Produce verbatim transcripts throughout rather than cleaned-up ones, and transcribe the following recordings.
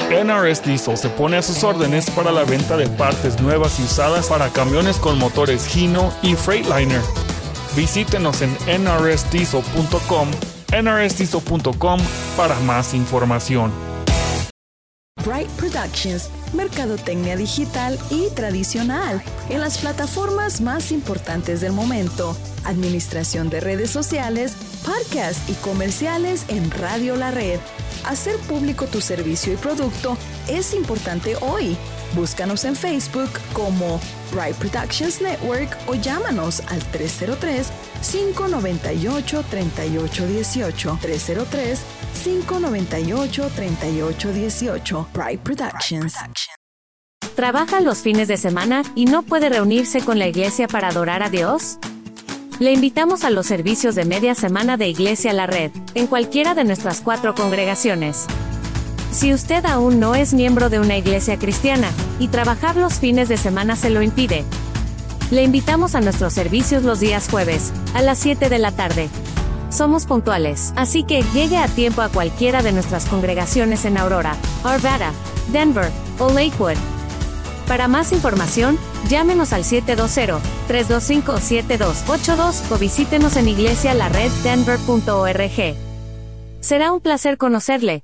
N R S Diesel se pone a sus órdenes para la venta de partes nuevas y usadas para camiones con motores Hino y Freightliner. Visítenos en N R S diesel punto com, N R S diesel punto com para más información. Bright Productions, mercadotecnia digital y tradicional en las plataformas más importantes del momento, administración de redes sociales, podcasts y comerciales en Radio La Red. Hacer público tu servicio y producto es importante hoy. Búscanos en Facebook como Bright Productions Network o llámanos al tres cero tres, cinco nueve ocho, tres ocho uno ocho, tres cero tres, cinco nueve ocho, tres ocho uno ocho. Bright Productions. ¿Trabaja los fines de semana y no puede reunirse con la iglesia para adorar a Dios? Le invitamos a los servicios de media semana de Iglesia La Red, en cualquiera de nuestras cuatro congregaciones. Si usted aún no es miembro de una iglesia cristiana, y trabajar los fines de semana se lo impide, le invitamos a nuestros servicios los días jueves, a las siete de la tarde. Somos puntuales, así que llegue a tiempo a cualquiera de nuestras congregaciones en Aurora, Arvada, Denver o Lakewood. Para más información, llámenos al siete dos cero, tres dos cinco, siete dos ocho dos o visítenos en iglesia la red denver punto org. Será un placer conocerle.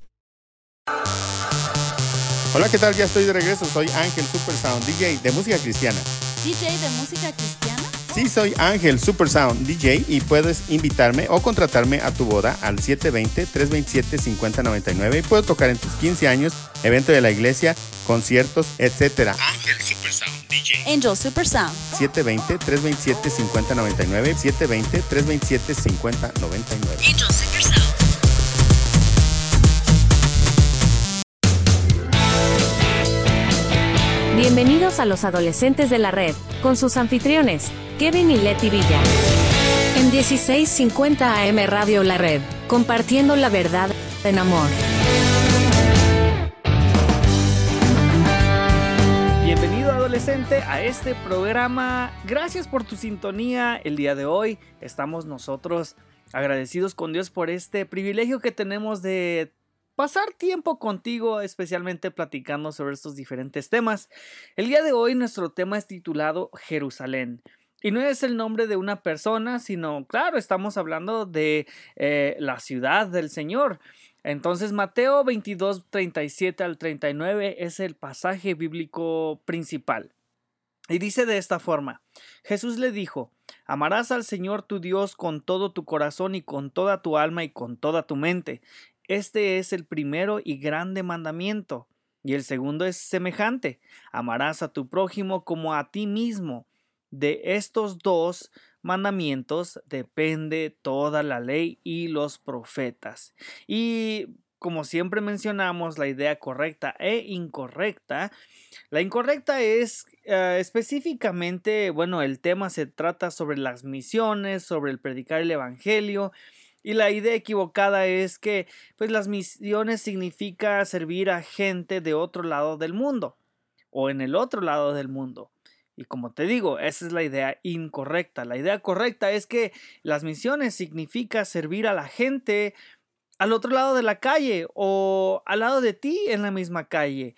Hola, ¿qué tal? Ya estoy de regreso. Soy Ángel Supersound, D J de música cristiana. ¿D J de música cristiana? Sí, soy Ángel Supersound, D J, y puedes invitarme o contratarme a tu boda al siete dos cero, tres dos siete, cinco cero nueve nueve y puedo tocar en tus quince años, evento de la iglesia, conciertos, etcétera. Ángel Supersound, D J. Angel Supersound. siete dos cero, tres dos siete, cinco cero nueve nueve, siete dos cero, tres dos siete, cinco cero nueve nueve. Angel Supersound. Bienvenidos a los adolescentes de la red, con sus anfitriones, Kevin y Leti Villa. En dieciséis cincuenta A M Radio La Red, compartiendo la verdad en amor. Bienvenido adolescente a este programa. Gracias por tu sintonía. El día de hoy estamos nosotros agradecidos con Dios por este privilegio que tenemos de pasar tiempo contigo, especialmente platicando sobre estos diferentes temas. El día de hoy nuestro tema es titulado Jerusalén. Y no es el nombre de una persona, sino, claro, estamos hablando de eh, la ciudad del Señor. Entonces, Mateo veintidós, treinta y siete al treinta y nueve es el pasaje bíblico principal. Y dice de esta forma: Jesús le dijo: amarás al Señor tu Dios con todo tu corazón y con toda tu alma y con toda tu mente. Este es el primero y grande mandamiento. Y el segundo es semejante: amarás a tu prójimo como a ti mismo. De estos dos mandamientos depende toda la ley y los profetas. Y como siempre mencionamos, la idea correcta e incorrecta. La incorrecta es uh, específicamente, bueno, el tema se trata sobre las misiones, sobre el predicar el evangelio. Y la idea equivocada es que pues, las misiones significa servir a gente de otro lado del mundo o en el otro lado del mundo. Y como te digo, esa es la idea incorrecta. La idea correcta es que las misiones significa servir a la gente al otro lado de la calle o al lado de ti en la misma calle.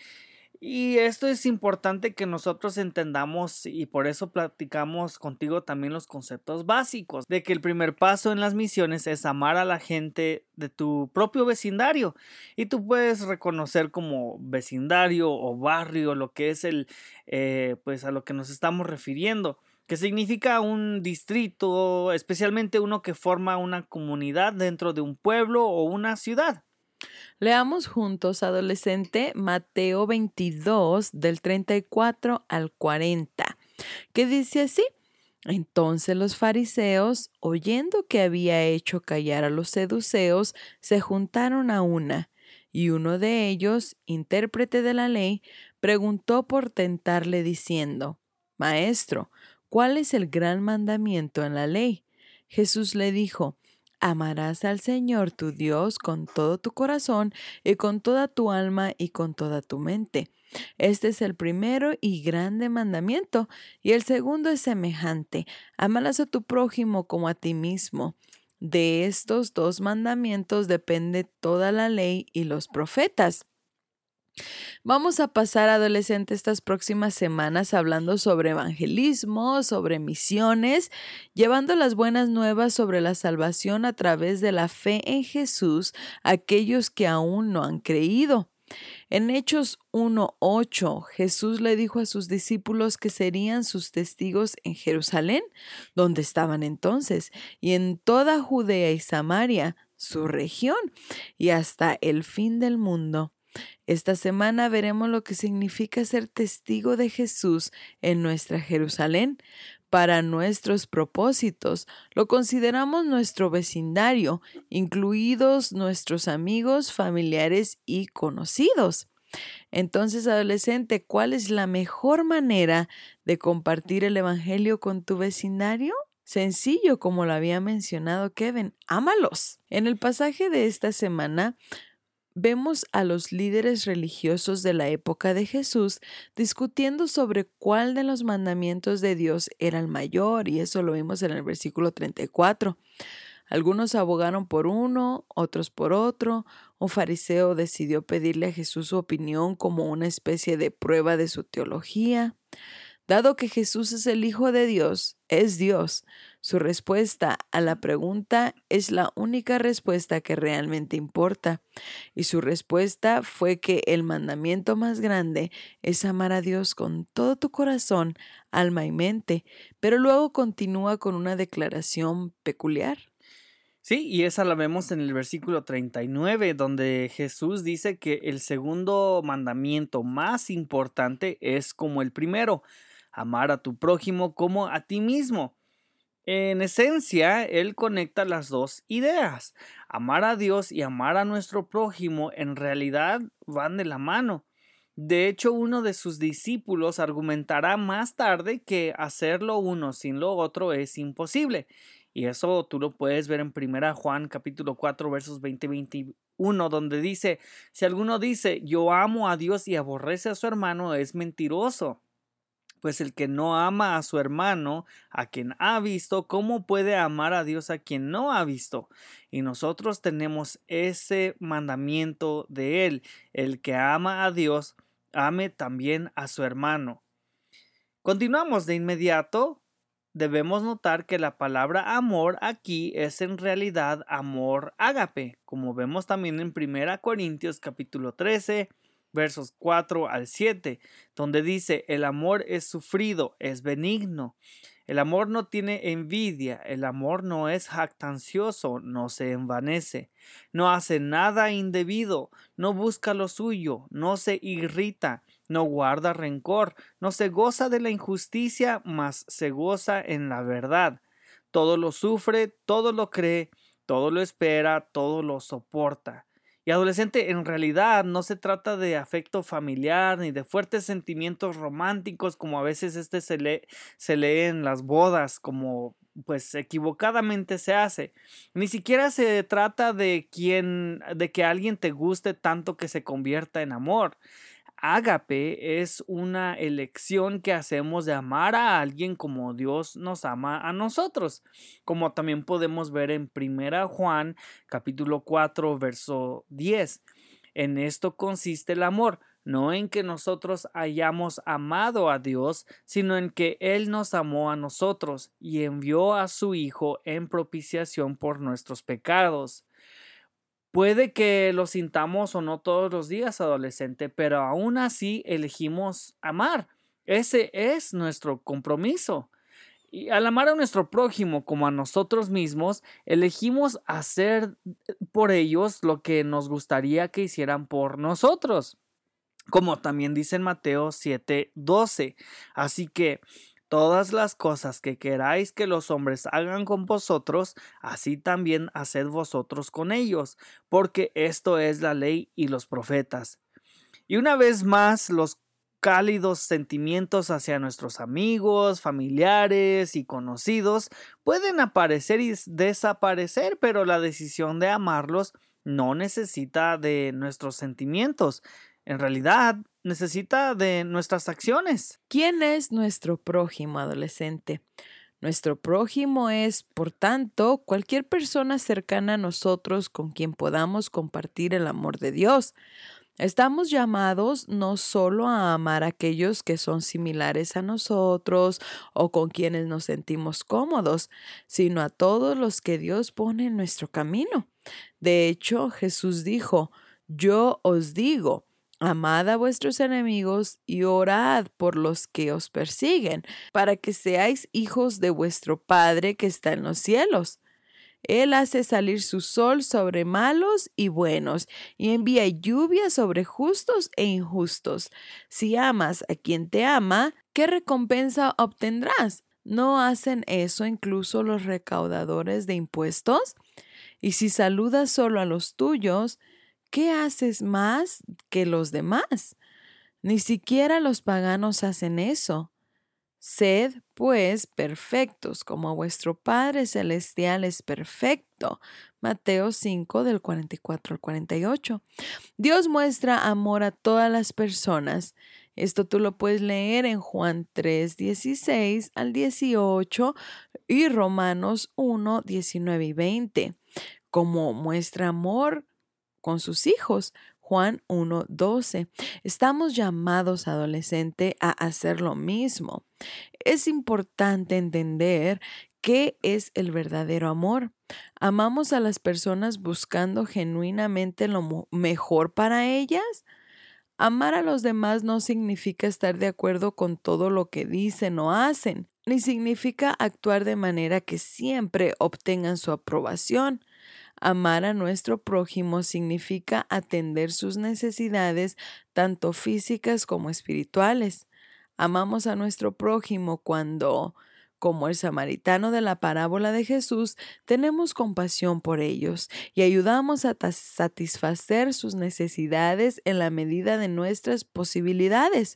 Y esto es importante que nosotros entendamos, y por eso platicamos contigo también los conceptos básicos de que el primer paso en las misiones es amar a la gente de tu propio vecindario, y tú puedes reconocer como vecindario o barrio lo que es el eh, pues a lo que nos estamos refiriendo, que significa un distrito, especialmente uno que forma una comunidad dentro de un pueblo o una ciudad. Leamos juntos, adolescente, Mateo veintidós, del treinta y cuatro al cuarenta, que dice así: entonces los fariseos, oyendo que había hecho callar a los seduceos, se juntaron a una, y uno de ellos, intérprete de la ley, preguntó por tentarle diciendo: Maestro, ¿cuál es el gran mandamiento en la ley? Jesús le dijo: amarás al Señor tu Dios con todo tu corazón y con toda tu alma y con toda tu mente. Este es el primero y grande mandamiento, y el segundo es semejante: amarás a tu prójimo como a ti mismo. De estos dos mandamientos depende toda la ley y los profetas. Vamos a pasar, adolescente, estas próximas semanas hablando sobre evangelismo, sobre misiones, llevando las buenas nuevas sobre la salvación a través de la fe en Jesús a aquellos que aún no han creído. En Hechos uno ocho, Jesús le dijo a sus discípulos que serían sus testigos en Jerusalén, donde estaban entonces, y en toda Judea y Samaria, su región, y hasta el fin del mundo. Esta semana veremos lo que significa ser testigo de Jesús en nuestra Jerusalén. Para nuestros propósitos, lo consideramos nuestro vecindario, incluidos nuestros amigos, familiares y conocidos. Entonces, adolescente, ¿cuál es la mejor manera de compartir el evangelio con tu vecindario? Sencillo, como lo había mencionado Kevin, ámalos. En el pasaje de esta semana, vemos a los líderes religiosos de la época de Jesús discutiendo sobre cuál de los mandamientos de Dios era el mayor, y eso lo vimos en el versículo treinta y cuatro. Algunos abogaron por uno, otros por otro. Un fariseo decidió pedirle a Jesús su opinión como una especie de prueba de su teología. Dado que Jesús es el Hijo de Dios, es Dios, su respuesta a la pregunta es la única respuesta que realmente importa. Y su respuesta fue que el mandamiento más grande es amar a Dios con todo tu corazón, alma y mente. Pero luego continúa con una declaración peculiar. Sí, y esa la vemos en el versículo treinta y nueve, donde Jesús dice que el segundo mandamiento más importante es como el primero: amar a tu prójimo como a ti mismo. En esencia, él conecta las dos ideas. Amar a Dios y amar a nuestro prójimo en realidad van de la mano. De hecho, uno de sus discípulos argumentará más tarde que hacerlo uno sin lo otro es imposible. Y eso tú lo puedes ver en primera Juan capítulo cuatro versos veinte y veintiuno, donde dice: si alguno dice yo amo a Dios y aborrece a su hermano, es mentiroso. Pues el que no ama a su hermano, a quien ha visto, ¿cómo puede amar a Dios a quien no ha visto? Y nosotros tenemos ese mandamiento de él: el que ama a Dios, ame también a su hermano. Continuamos de inmediato. Debemos notar que la palabra amor aquí es en realidad amor ágape, como vemos también en primera Corintios capítulo trece, versos cuatro al siete, donde dice: el amor es sufrido, es benigno. El amor no tiene envidia, el amor no es jactancioso, no se envanece, no hace nada indebido, no busca lo suyo, no se irrita, no guarda rencor, no se goza de la injusticia, mas se goza en la verdad. Todo lo sufre, todo lo cree, todo lo espera, todo lo soporta. Y adolescente, en realidad no se trata de afecto familiar ni de fuertes sentimientos románticos como a veces este se lee, se lee en las bodas, como pues equivocadamente se hace. Ni siquiera se trata de quien, de que alguien te guste tanto que se convierta en amor. Ágape es una elección que hacemos de amar a alguien como Dios nos ama a nosotros, como también podemos ver en primera Juan capítulo cuatro verso diez. En esto consiste el amor, no en que nosotros hayamos amado a Dios, sino en que Él nos amó a nosotros y envió a su Hijo en propiciación por nuestros pecados. Puede que lo sintamos o no todos los días, adolescente, pero aún así elegimos amar. Ese es nuestro compromiso. Y al amar a nuestro prójimo como a nosotros mismos, elegimos hacer por ellos lo que nos gustaría que hicieran por nosotros. Como también dice en Mateo siete doce. Así que todas las cosas que queráis que los hombres hagan con vosotros, así también haced vosotros con ellos, porque esto es la ley y los profetas. Y una vez más, los cálidos sentimientos hacia nuestros amigos, familiares y conocidos pueden aparecer y desaparecer, pero la decisión de amarlos no necesita de nuestros sentimientos. En realidad, necesita de nuestras acciones. ¿Quién es nuestro prójimo, adolescente? Nuestro prójimo es, por tanto, cualquier persona cercana a nosotros con quien podamos compartir el amor de Dios. Estamos llamados no solo a amar a aquellos que son similares a nosotros o con quienes nos sentimos cómodos, sino a todos los que Dios pone en nuestro camino. De hecho, Jesús dijo, yo os digo, amad a vuestros enemigos y orad por los que os persiguen, para que seáis hijos de vuestro Padre que está en los cielos. Él hace salir su sol sobre malos y buenos y envía lluvia sobre justos e injustos. Si amas a quien te ama, ¿qué recompensa obtendrás? ¿No hacen eso incluso los recaudadores de impuestos? Y si saludas solo a los tuyos, ¿qué haces más que los demás? Ni siquiera los paganos hacen eso. Sed, pues, perfectos, como vuestro Padre Celestial es perfecto. Mateo cinco, del cuarenta y cuatro al cuarenta y ocho. Dios muestra amor a todas las personas. Esto tú lo puedes leer en Juan tres, dieciséis al dieciocho y Romanos uno, diecinueve y veinte. Como muestra amor con sus hijos. Juan uno, doce. Estamos llamados, adolescente, a hacer lo mismo. Es importante entender qué es el verdadero amor. ¿Amamos a las personas buscando genuinamente lo mejor para ellas? Amar a los demás no significa estar de acuerdo con todo lo que dicen o hacen, ni significa actuar de manera que siempre obtengan su aprobación. Amar a nuestro prójimo significa atender sus necesidades, tanto físicas como espirituales. Amamos a nuestro prójimo cuando, como el samaritano de la parábola de Jesús, tenemos compasión por ellos y ayudamos a satisfacer sus necesidades en la medida de nuestras posibilidades.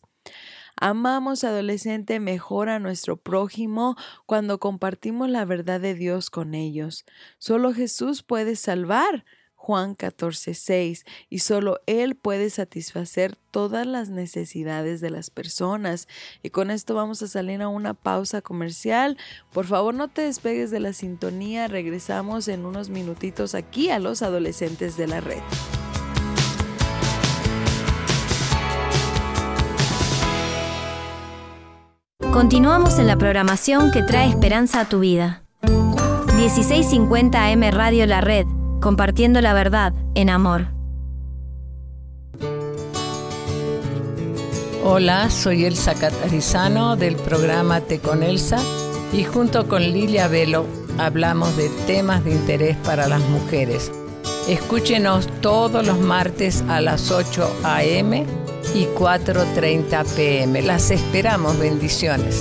Amamos, adolescente, mejor a nuestro prójimo cuando compartimos la verdad de Dios con ellos. Solo Jesús puede salvar, Juan catorce, seis, y solo Él puede satisfacer todas las necesidades de las personas. Y con esto vamos a salir a una pausa comercial. Por favor, no te despegues de la sintonía. Regresamos en unos minutitos aquí a los adolescentes de la red. Continuamos en la programación que trae esperanza a tu vida. dieciséis cincuenta A M Radio La Red, compartiendo la verdad en amor. Hola, soy Elsa Catarizano del programa Te con Elsa y junto con Lilia Velo hablamos de temas de interés para las mujeres. Escúchenos todos los martes a las ocho A M y cuatro treinta P M. Las esperamos, bendiciones.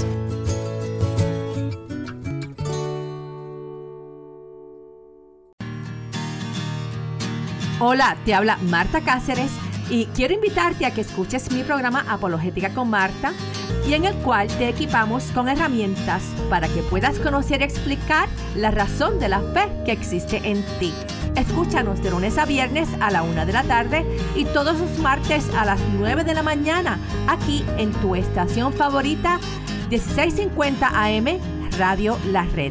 Hola, te habla Marta Cáceres y quiero invitarte a que escuches mi programa Apologética con Marta, y en el cual te equipamos con herramientas para que puedas conocer y explicar la razón de la fe que existe en ti. Escúchanos de lunes a viernes a la una de la tarde y todos los martes a las nueve de la mañana, aquí en tu estación favorita, dieciséis cincuenta A M Radio La Red.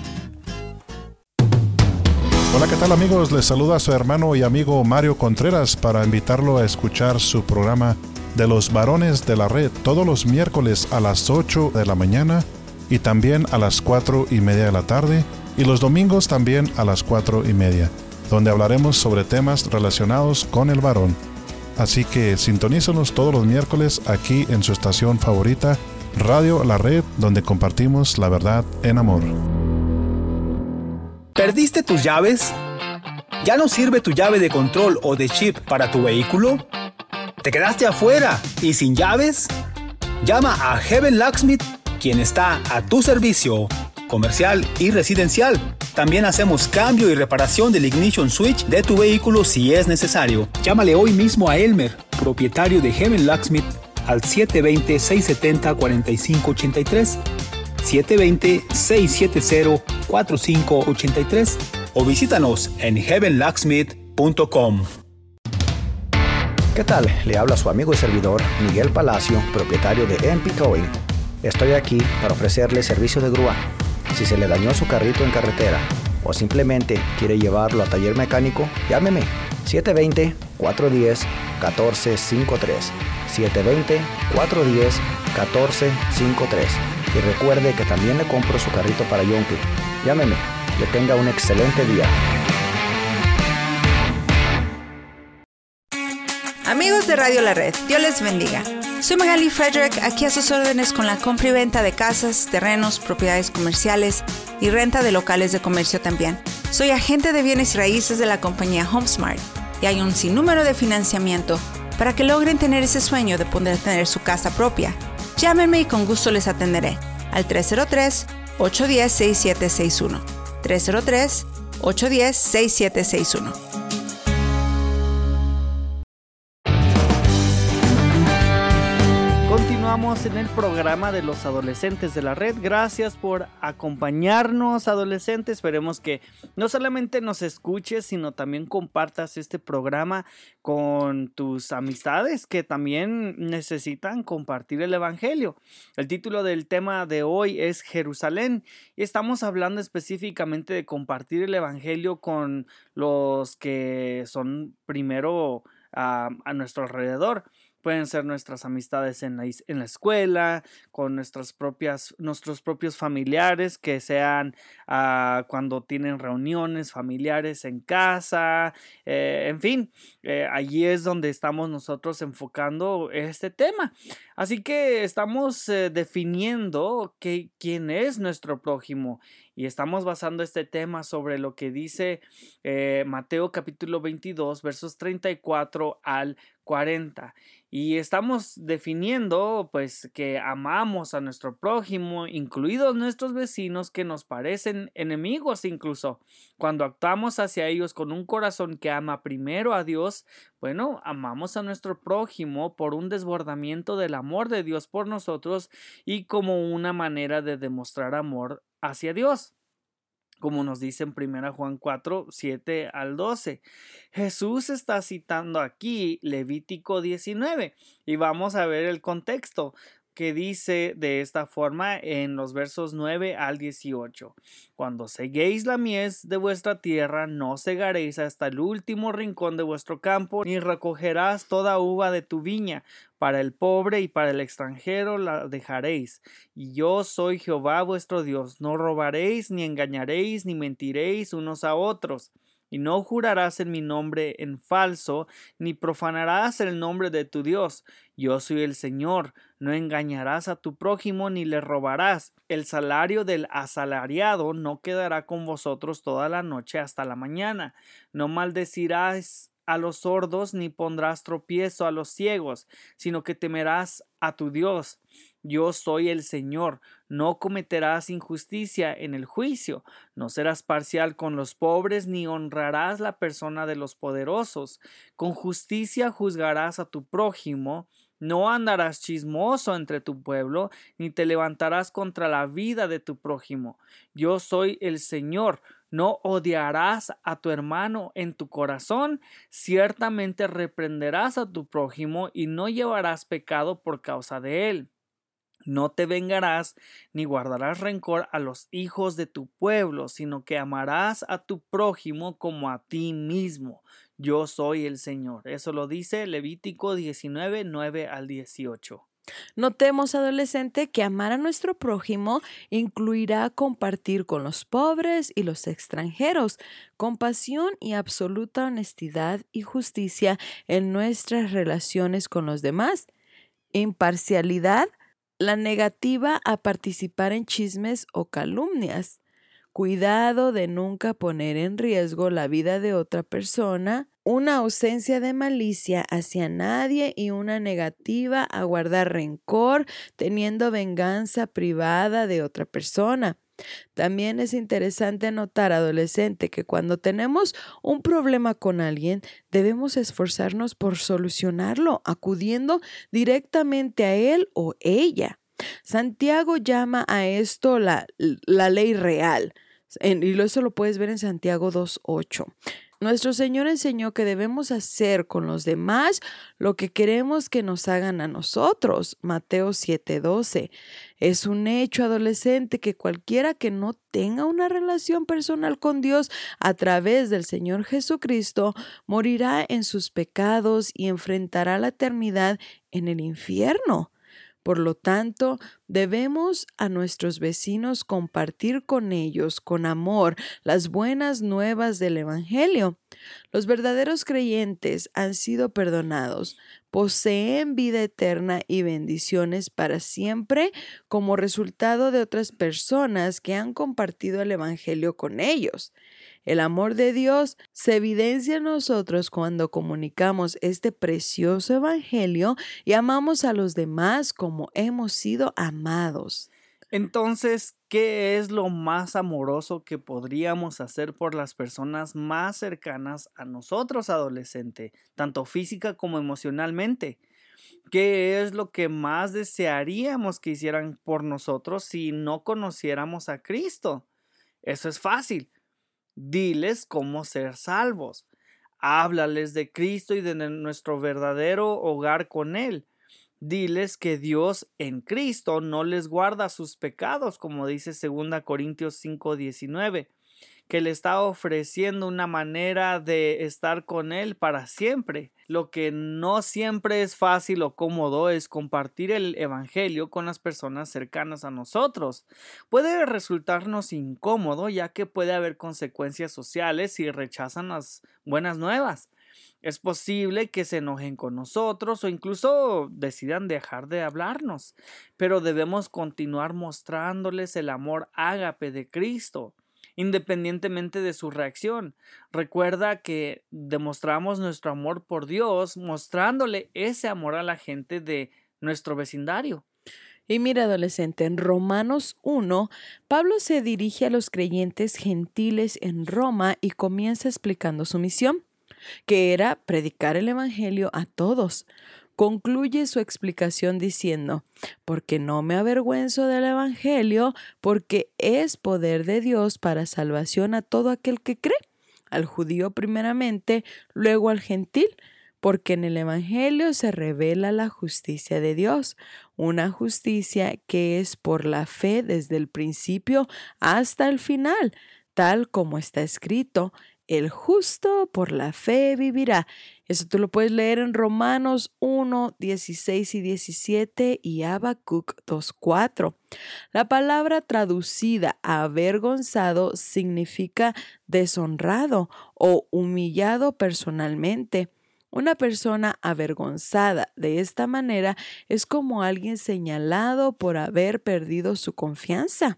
Hola, ¿qué tal, amigos? Les saluda a su hermano y amigo Mario Contreras para invitarlo a escuchar su programa de los varones de la red todos los miércoles a las ocho de la mañana y también a las cuatro y media de la tarde, y los domingos también a las cuatro y media, donde hablaremos sobre temas relacionados con el varón. Así que sintonízanos todos los miércoles aquí en su estación favorita, Radio La Red, donde compartimos la verdad en amor. ¿Perdiste tus llaves? ¿Ya no sirve tu llave de control o de chip para tu vehículo? ¿Te quedaste afuera y sin llaves? Llama a Heaven Locksmith, quien está a tu servicio, comercial y residencial. También hacemos cambio y reparación del ignition switch de tu vehículo si es necesario. Llámale hoy mismo a Elmer, propietario de Heaven Locksmith, al siete dos cero, seis siete cero, cuatro cinco ocho tres, siete dos cero, seis siete cero, cuatro cinco ocho tres, o visítanos en heaven locksmith punto com. ¿Qué tal? Le habla su amigo y servidor Miguel Palacio, propietario de M P Towing. Estoy aquí para ofrecerle servicio de grúa. Si se le dañó su carrito en carretera o simplemente quiere llevarlo a taller mecánico, llámeme siete dos cero, cuatro uno cero, uno cuatro cinco tres. siete dos cero, cuatro uno cero, uno cuatro cinco tres. Y recuerde que también le compro su carrito para Yonke. Llámeme. Que tenga un excelente día. Amigos de Radio La Red, Dios les bendiga. Soy Magali Frederick, aquí a sus órdenes con la compra y venta de casas, terrenos, propiedades comerciales y renta de locales de comercio también. Soy agente de bienes y raíces de la compañía HomeSmart y hay un sinnúmero de financiamiento para que logren tener ese sueño de poder tener su casa propia. Llámenme y con gusto les atenderé al tres cero tres, ocho uno cero, seis siete seis uno. tres cero tres, ocho uno cero, seis siete seis uno. Continuamos en el programa de los adolescentes de la red. Gracias por acompañarnos, adolescentes. Esperemos que no solamente nos escuches, sino también compartas este programa con tus amistades que también necesitan compartir el evangelio. El título del tema de hoy es Jerusalén y estamos hablando específicamente de compartir el evangelio con los que son primero a, a nuestro alrededor. Pueden ser nuestras amistades en la, en la escuela, con nuestras propias, nuestros propios familiares, que sean uh, cuando tienen reuniones familiares en casa, eh, en fin, eh, allí es donde estamos nosotros enfocando este tema. Así que estamos eh, definiendo que, quién es nuestro prójimo y estamos basando este tema sobre lo que dice eh, Mateo capítulo veintidós, versos treinta y cuatro al cuarenta. Y estamos definiendo pues que amamos a nuestro prójimo, incluidos nuestros vecinos que nos parecen enemigos incluso. Cuando actuamos hacia ellos con un corazón que ama primero a Dios, bueno, amamos a nuestro prójimo por un desbordamiento del amor de Dios por nosotros y como una manera de demostrar amor hacia Dios. Como nos dice en primera Juan cuatro, siete al doce. Jesús está citando aquí Levítico diecinueve y vamos a ver el contexto que dice de esta forma en los versos nueve al dieciocho. Cuando seguéis la mies de vuestra tierra, no segaréis hasta el último rincón de vuestro campo, ni recogerás toda uva de tu viña. Para el pobre y para el extranjero la dejaréis. Y yo soy Jehová vuestro Dios. No robaréis, ni engañaréis, ni mentiréis unos a otros. Y no jurarás en mi nombre en falso, ni profanarás el nombre de tu Dios. Yo soy el Señor. No engañarás a tu prójimo, ni le robarás. El salario del asalariado no quedará con vosotros toda la noche hasta la mañana. No maldecirás a los sordos, ni pondrás tropiezo a los ciegos, sino que temerás a tu Dios. Yo soy el Señor. No cometerás injusticia en el juicio, no serás parcial con los pobres, ni honrarás la persona de los poderosos. Con justicia juzgarás a tu prójimo. No andarás chismoso entre tu pueblo, ni te levantarás contra la vida de tu prójimo. Yo soy el Señor. No odiarás a tu hermano en tu corazón. Ciertamente reprenderás a tu prójimo y no llevarás pecado por causa de él. No te vengarás ni guardarás rencor a los hijos de tu pueblo, sino que amarás a tu prójimo como a ti mismo. Yo soy el Señor. Eso lo dice Levítico diecinueve, nueve al dieciocho. Notemos, adolescente, que amar a nuestro prójimo incluirá compartir con los pobres y los extranjeros, compasión y absoluta honestidad y justicia en nuestras relaciones con los demás, imparcialidad, la negativa a participar en chismes o calumnias, cuidado de nunca poner en riesgo la vida de otra persona, una ausencia de malicia hacia nadie y una negativa a guardar rencor, teniendo venganza privada de otra persona. También es interesante notar, adolescente, que cuando tenemos un problema con alguien, debemos esforzarnos por solucionarlo, acudiendo directamente a él o ella. Santiago llama a esto la, la ley real. En, y eso lo puedes ver en Santiago dos ocho. Nuestro Señor enseñó que debemos hacer con los demás lo que queremos que nos hagan a nosotros. Mateo siete doce. Es un hecho, adolescente, que cualquiera que no tenga una relación personal con Dios a través del Señor Jesucristo morirá en sus pecados y enfrentará la eternidad en el infierno. Por lo tanto, debemos a nuestros vecinos compartir con ellos, con amor, las buenas nuevas del Evangelio. Los verdaderos creyentes han sido perdonados, poseen vida eterna y bendiciones para siempre como resultado de otras personas que han compartido el Evangelio con ellos. El amor de Dios se evidencia en nosotros cuando comunicamos este precioso evangelio y amamos a los demás como hemos sido amados. Entonces, ¿qué es lo más amoroso que podríamos hacer por las personas más cercanas a nosotros, adolescente, tanto física como emocionalmente? ¿Qué es lo que más desearíamos que hicieran por nosotros si no conociéramos a Cristo? Eso es fácil. Diles cómo ser salvos. Háblales de Cristo y de nuestro verdadero hogar con Él. Diles que Dios en Cristo no les guarda sus pecados, como dice segunda Corintios cinco diecinueve, que le está ofreciendo una manera de estar con Él para siempre. Lo que no siempre es fácil o cómodo es compartir el evangelio con las personas cercanas a nosotros. Puede resultarnos incómodo, ya que puede haber consecuencias sociales si rechazan las buenas nuevas. Es posible que se enojen con nosotros o incluso decidan dejar de hablarnos, pero debemos continuar mostrándoles el amor ágape de Cristo, independientemente de su reacción. Recuerda que demostramos nuestro amor por Dios mostrándole ese amor a la gente de nuestro vecindario. Y mira, adolescente, en Romanos uno, Pablo se dirige a los creyentes gentiles en Roma y comienza explicando su misión, que era predicar el evangelio a todos. Concluye su explicación diciendo: porque no me avergüenzo del evangelio, porque es poder de Dios para salvación a todo aquel que cree, al judío primeramente, luego al gentil, porque en el evangelio se revela la justicia de Dios, una justicia que es por la fe desde el principio hasta el final, tal como está escrito: el justo por la fe vivirá. Eso tú lo puedes leer en Romanos uno, dieciséis y diecisiete y Habacuc dos, cuatro. La palabra traducida avergonzado significa deshonrado o humillado personalmente. Una persona avergonzada de esta manera es como alguien señalado por haber perdido su confianza.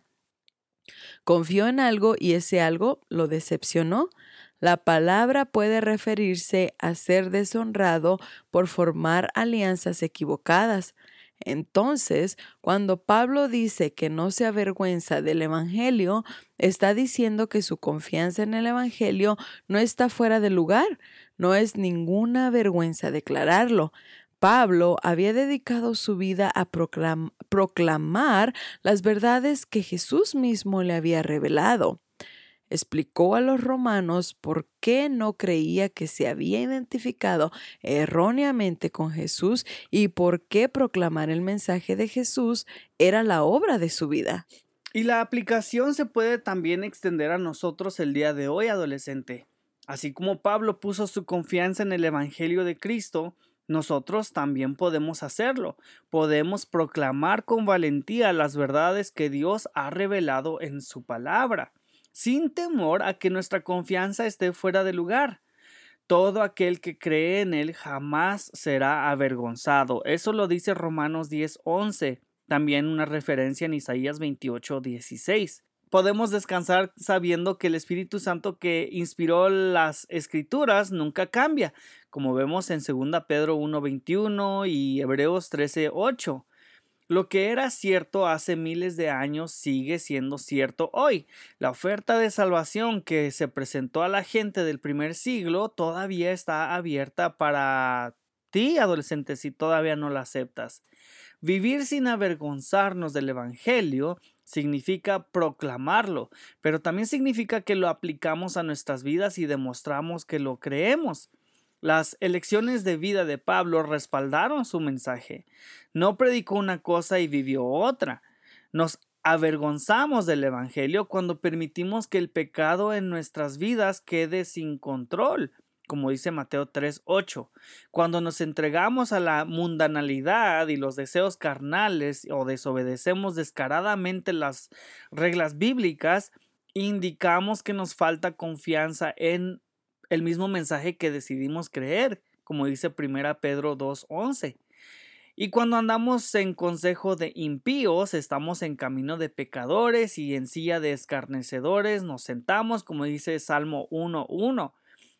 Confió en algo y ese algo lo decepcionó. La palabra puede referirse a ser deshonrado por formar alianzas equivocadas. Entonces, cuando Pablo dice que no se avergüenza del evangelio, está diciendo que su confianza en el evangelio no está fuera de lugar. No es ninguna vergüenza declararlo. Pablo había dedicado su vida a proclam- proclamar las verdades que Jesús mismo le había revelado. Explicó a los romanos por qué no creía que se había identificado erróneamente con Jesús y por qué proclamar el mensaje de Jesús era la obra de su vida. Y la aplicación se puede también extender a nosotros el día de hoy, adolescente. Así como Pablo puso su confianza en el evangelio de Cristo, nosotros también podemos hacerlo. Podemos proclamar con valentía las verdades que Dios ha revelado en su palabra, sin temor a que nuestra confianza esté fuera de lugar. Todo aquel que cree en Él jamás será avergonzado. Eso lo dice Romanos diez, once. También una referencia en Isaías veintiocho, dieciséis. Podemos descansar sabiendo que el Espíritu Santo que inspiró las Escrituras nunca cambia, como vemos en segunda Pedro uno, veintiuno y Hebreos trece, ocho. Lo que era cierto hace miles de años sigue siendo cierto hoy. La oferta de salvación que se presentó a la gente del primer siglo todavía está abierta para ti, adolescente, si todavía no la aceptas. Vivir sin avergonzarnos del Evangelio significa proclamarlo, pero también significa que lo aplicamos a nuestras vidas y demostramos que lo creemos. Las elecciones de vida de Pablo respaldaron su mensaje. No predicó una cosa y vivió otra. Nos avergonzamos del Evangelio cuando permitimos que el pecado en nuestras vidas quede sin control, como dice Mateo tres ocho. Cuando nos entregamos a la mundanalidad y los deseos carnales o desobedecemos descaradamente las reglas bíblicas, indicamos que nos falta confianza en el mismo mensaje que decidimos creer, como dice primera Pedro dos once. Y cuando andamos en consejo de impíos, estamos en camino de pecadores y en silla de escarnecedores nos sentamos, como dice Salmo uno uno.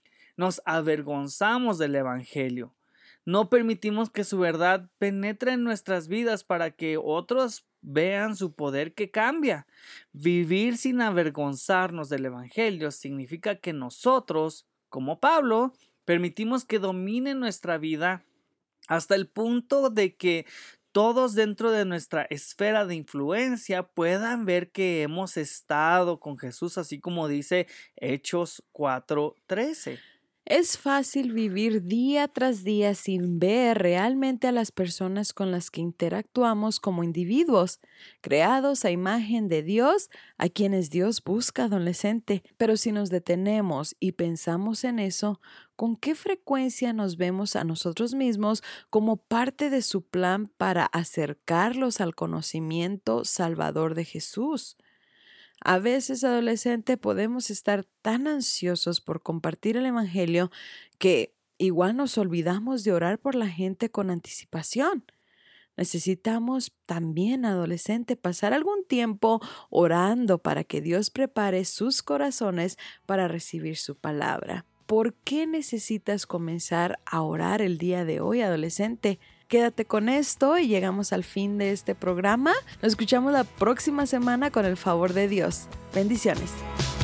Nos avergonzamos del Evangelio. No permitimos que su verdad penetre en nuestras vidas para que otros vean su poder que cambia. Vivir sin avergonzarnos del Evangelio significa que nosotros, como Pablo, permitimos que domine nuestra vida hasta el punto de que todos dentro de nuestra esfera de influencia puedan ver que hemos estado con Jesús, así como dice Hechos cuatro trece. Es fácil vivir día tras día sin ver realmente a las personas con las que interactuamos como individuos, creados a imagen de Dios, a quienes Dios busca, adolescente. Pero si nos detenemos y pensamos en eso, ¿con qué frecuencia nos vemos a nosotros mismos como parte de su plan para acercarlos al conocimiento salvador de Jesús? A veces, adolescente, podemos estar tan ansiosos por compartir el Evangelio que igual nos olvidamos de orar por la gente con anticipación. Necesitamos también, adolescente, pasar algún tiempo orando para que Dios prepare sus corazones para recibir su palabra. ¿Por qué necesitas comenzar a orar el día de hoy, adolescente? Quédate con esto y llegamos al fin de este programa. Nos escuchamos la próxima semana con el favor de Dios. Bendiciones.